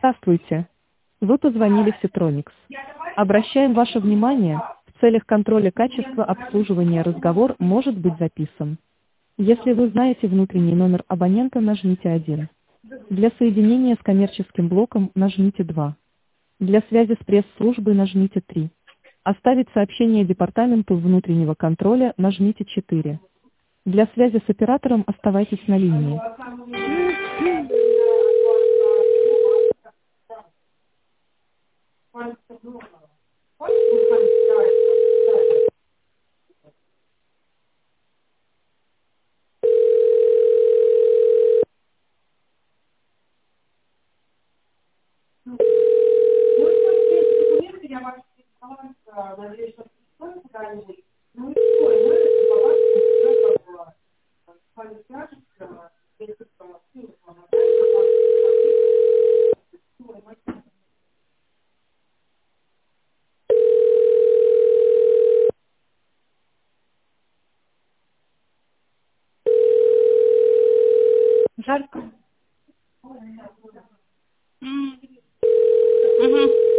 Здравствуйте. Вы позвонили в Ситроникс. Обращаем ваше внимание, в целях контроля качества обслуживания разговор может быть записан. Если вы знаете внутренний номер абонента, нажмите 1. Для соединения с коммерческим блоком нажмите 2. Для связи с пресс-службой нажмите 3. Оставить сообщение департаменту внутреннего контроля нажмите 4. Для связи с оператором оставайтесь на линии. Жарко. Мгм.